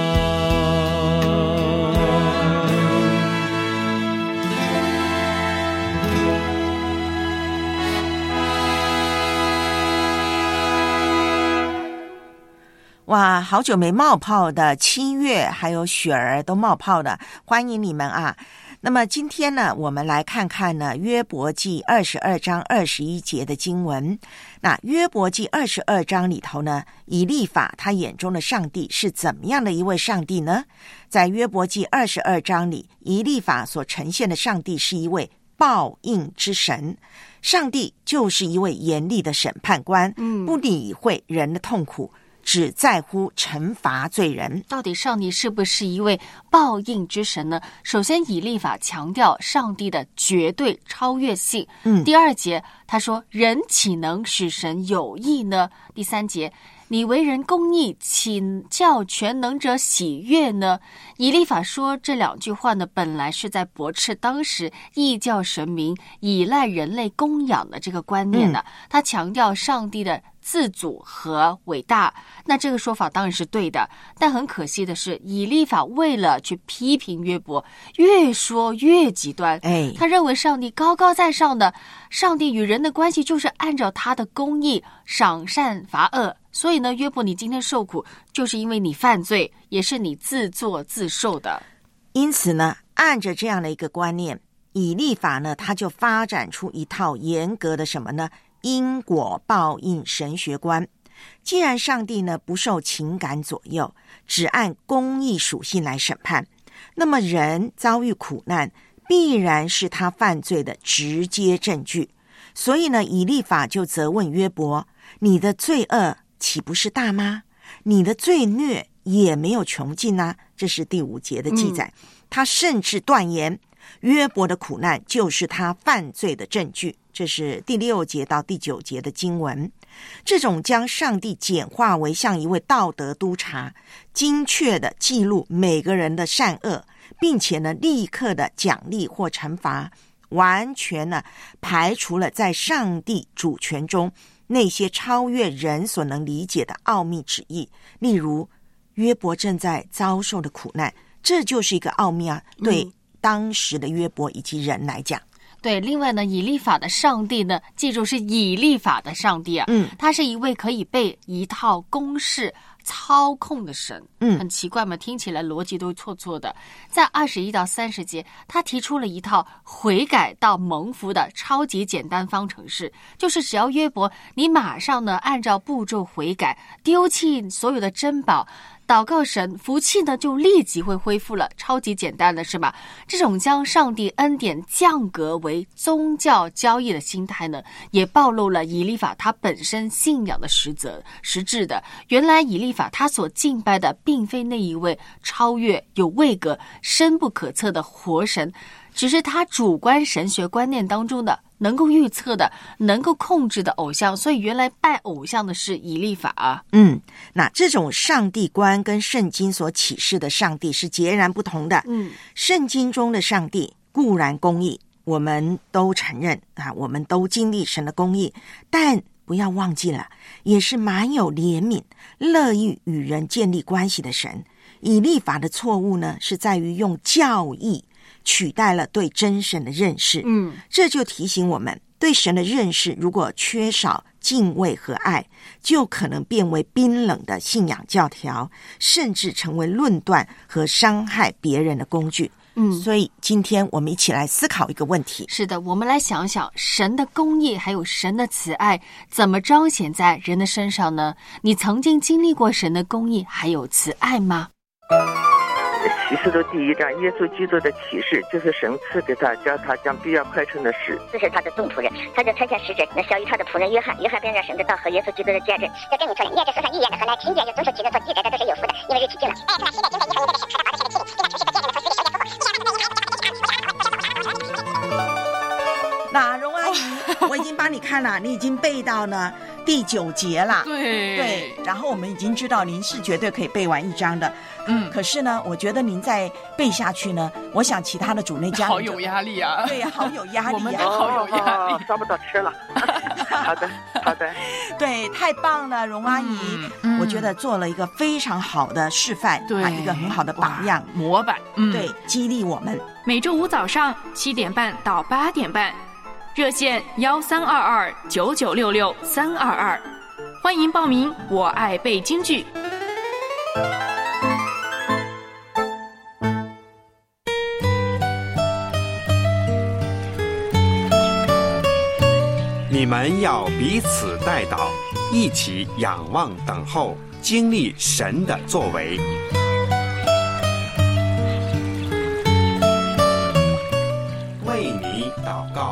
哇，好久没冒泡的7月还有雪儿都冒泡了，欢迎你们啊。那么今天呢，我们来看看呢约伯记22章21节的经文。那约伯记22章里头呢，以利法他眼中的上帝是怎么样的一位上帝呢？在约伯记22章里，以利法所呈现的上帝是一位报应之神，上帝就是一位严厉的审判官，不理会人的痛苦，只在乎惩罚罪人。
到底上帝是不是一位报应之神呢？首先以利法强调上帝的绝对超越性。第2节他说，人岂能使神有益呢？第3节， 你为人公义，请叫全能者喜悦呢？以利法说这2句话呢，本来是在驳斥当时异教神明依赖人类供养的这个观念呢。他强调上帝的自主和伟大，那这个说法当然是对的，但很可惜的是，以利法为了去批评约伯，越说越极端。他认为上帝高高在上的，上帝与人的关系就是按照他的公义赏善罚恶，所以呢，约伯你今天受苦，就是因为你犯罪，也是你自作自受的。
因此呢，按着这样的一个观念，以利法呢，他就发展出一套严格的什么呢？因果报应神学观。既然上帝呢不受情感左右，只按公义属性来审判，那么人遭遇苦难必然是他犯罪的直接证据。所以呢，以利法就责问约伯，你的罪恶岂不是大吗？你的罪孽也没有穷尽啊。这是第5节的记载。他甚至断言约伯的苦难就是他犯罪的证据，这是第6节到第9节的经文。这种将上帝简化为像一位道德督察，精确的记录每个人的善恶，并且呢立刻的奖励或惩罚，完全呢排除了在上帝主权中那些超越人所能理解的奥秘旨意。例如约伯正在遭受的苦难，这就是一个奥秘啊，对当时的约伯以及人来讲。
对，另外呢，以利法的上帝呢，记住是以利法的上帝啊，他是一位可以被一套公式操控的神。很奇怪嘛，听起来逻辑都错的。在21到30节，他提出了一套悔改到蒙福的超级简单方程式，就是只要约伯你马上呢按照步骤悔改，丢弃所有的珍宝，祷告神，福气呢就立即会恢复了，超级简单的是吧？这种将上帝恩典降格为宗教交易的心态呢，也暴露了以利法他本身信仰的实质的。原来以利法他所敬拜的并非那一位超越有位格深不可测的活神，只是他主观神学观念当中的能够预测的能够控制的偶像，所以原来拜偶像的是以利法啊。
那这种上帝观跟圣经所启示的上帝是截然不同的。圣经中的上帝固然公义，我们都承认啊，我们都经历神的公义，但不要忘记了，也是蛮有怜悯，乐意与人建立关系的神。以利法的错误呢，是在于用教义取代了对真神的认识。这就提醒我们，对神的认识如果缺少敬畏和爱，就可能变为冰冷的信仰教条，甚至成为论断和伤害别人的工具。所以今天我们一起来思考一个问题。
是的，我们来想想神的公义还有神的慈爱怎么彰显在人的身上呢？你曾经经历过神的公义还有慈爱吗？
启示录第1章，耶稣基督的启示就是神赐给他，叫他将必要快成的事。
这是他的众仆人，他就差遣使者，那小于他的仆人约翰便让神的道和耶稣基督的见证。要跟你说的，念这书上预言的和那情节有遵守启示所记载的都是有福的，因为日期近了。哎，看到新的经文，你的神说的宝的神的器皿，应该诚实的见证和死里神的复活。
那荣阿姨，我已经帮你看了，你已经背到呢第9节了。对，然后我们已经知道您是绝对可以背完1章的。可是呢，我觉得您再背下去呢，我想其他的主内家
好有压力啊。
对呀，好有压力啊，
我们都好有压力，
抓不到吃了。好的。
对，太棒了，荣阿姨，我觉得做了一个非常好的示范，一个很好的榜样
模板。
对，激励我们。
每周5早上7点半到8点半，热线13229966-322，欢迎报名。我爱背京剧。
你们要彼此代祷，一起仰望等候，经历神的作为。为你祷告。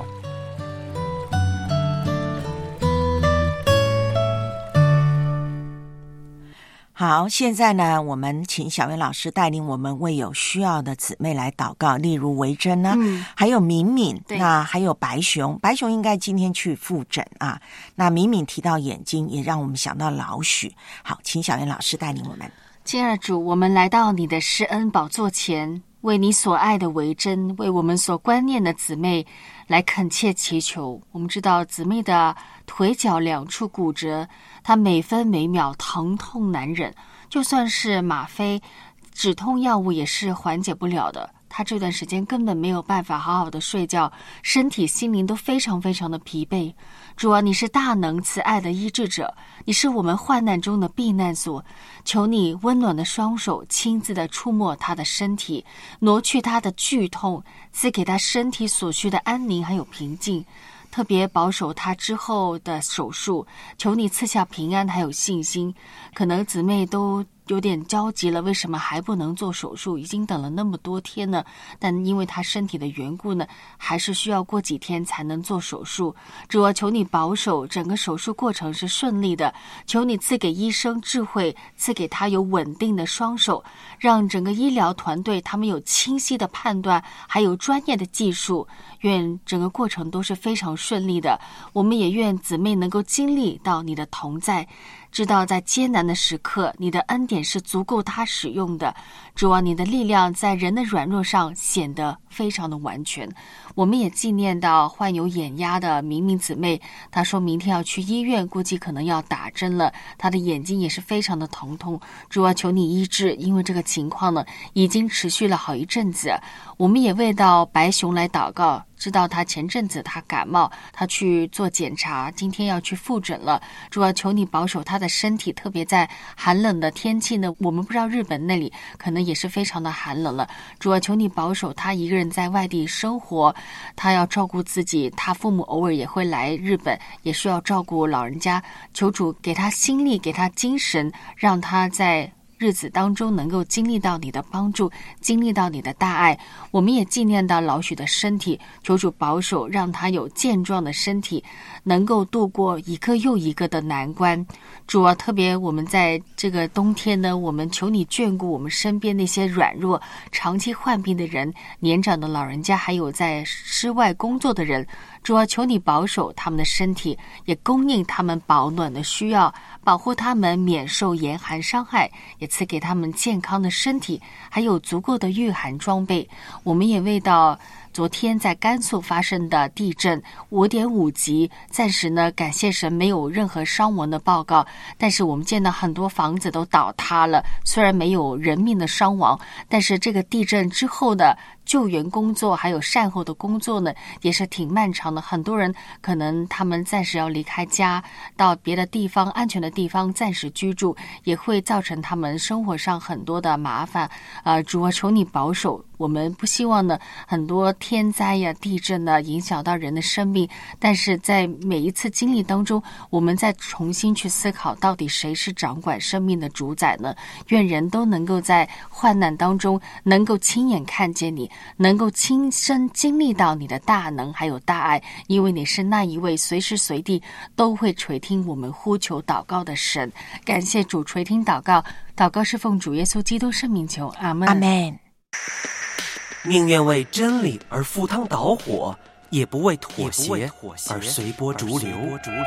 好，现在呢，我们请小燕老师带领我们为有需要的姊妹来祷告，例如维珍呢，还有敏敏，那还有白熊，白熊应该今天去复诊啊。那敏敏提到眼睛，也让我们想到老许。好，请小燕老师带领我们。
亲爱的主，我们来到你的施恩宝座前，为你所爱的维珍，为我们所观念的姊妹来恳切祈求。我们知道姊妹的腿脚两处骨折，她每分每秒疼痛难忍，就算是吗啡止痛药物也是缓解不了的。她这段时间根本没有办法好好的睡觉，身体心灵都非常非常的疲惫。主啊，你是大能慈爱的医治者，你是我们患难中的避难所，求你温暖的双手亲自的触摸她的身体，挪去她的剧痛，赐给她身体所需的安宁还有平静，特别保守她之后的手术，求你赐下平安还有信心。可能姊妹都有点焦急了，为什么还不能做手术？已经等了那么多天呢，但因为他身体的缘故呢，还是需要过几天才能做手术。主啊，求你保守整个手术过程是顺利的，求你赐给医生智慧，赐给他有稳定的双手，让整个医疗团队他们有清晰的判断，还有专业的技术。愿整个过程都是非常顺利的。我们也愿姊妹能够经历到你的同在，知道在艰难的时刻，你的恩典是足够他使用的。主啊，你的力量在人的软弱上显得非常的完全。我们也纪念到患有眼压的明明姊妹，她说明天要去医院，估计可能要打针了，她的眼睛也是非常的疼痛。主啊，求你医治，因为这个情况呢已经持续了好一阵子。我们也为到白熊来祷告，知道他前阵子他感冒，他去做检查，今天要去复诊了。主啊，求你保守他的身体，特别在寒冷的天气呢，我们不知道日本那里可能也是非常的寒冷了。主啊，求你保守他一个人在外地生活，他要照顾自己，他父母偶尔也会来日本，也需要照顾老人家。求主给他心力，给他精神，让他在日子当中能够经历到你的帮助，经历到你的大爱。我们也纪念到老许的身体，求主保守，让他有健壮的身体，能够度过一个又一个的难关。主啊，特别我们在这个冬天呢，我们求你眷顾我们身边那些软弱长期患病的人，年长的老人家，还有在室外工作的人。主啊，求你保守他们的身体，也供应他们保暖的需要，保护他们免受严寒伤害，也赐给他们健康的身体，还有足够的御寒装备。我们也为到昨天在甘肃发生的地震5.5级，暂时呢感谢神没有任何伤亡的报告，但是我们见到很多房子都倒塌了，虽然没有人命的伤亡，但是这个地震之后的救援工作还有善后的工作呢也是挺漫长的。很多人可能他们暂时要离开家，到别的地方安全的地方暂时居住，也会造成他们生活上很多的麻烦。主啊，求你保守，我们不希望呢很多天灾呀地震呢影响到人的生命，但是在每一次经历当中，我们再重新去思考，到底谁是掌管生命的主宰呢？愿人都能够在患难当中能够亲眼看见你，能够亲身经历到你的大能还有大爱，因为你是那一位随时随地都会垂听我们呼求祷告的神。感谢主垂听祷告，祷告是奉主耶稣基督圣名求，阿们。
阿们。
宁愿为真理而赴汤蹈火，也不为妥协而随波逐流。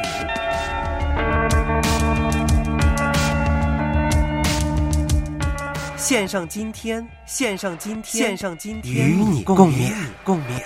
献上今天，献上今天，献上今天，与你共勉，共勉。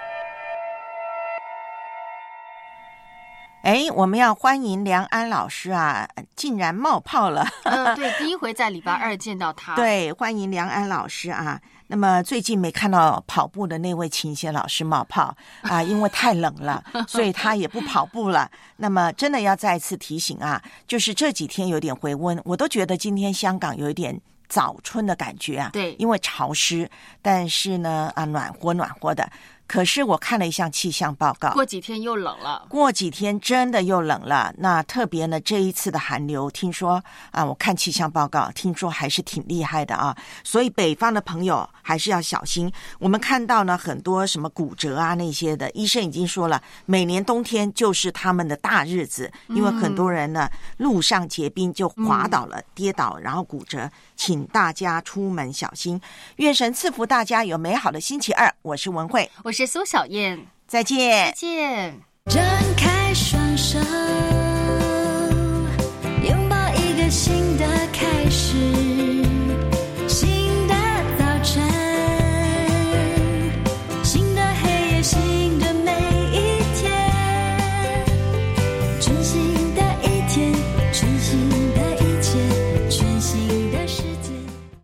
我们要欢迎梁安老师啊，竟然冒泡了。
对，第一回在礼拜2见到他。
对，欢迎梁安老师啊。那么最近没看到跑步的那位琴弦老师冒泡啊，因为太冷了，所以他也不跑步了。那么真的要再次提醒啊，就是这几天有点回温，我都觉得今天香港有一点早春的感觉啊。
对，
因为潮湿，但是呢暖和的。 可是我看了一项气象报告，
过几天又冷了，
过几天真的又冷了。那特别呢，这一次的寒流，听说啊，我看气象报告，听说还是挺厉害的啊。所以北方的朋友还是要小心。我们看到呢，很多什么骨折啊那些的，医生已经说了，每年冬天就是他们的大日子，因为很多人呢路上结冰就滑倒了、跌倒，然后骨折，请大家出门小心。愿神赐福大家有美好的星期二。我是文慧，
我是苏小燕，
再见，
再见。
张开双手。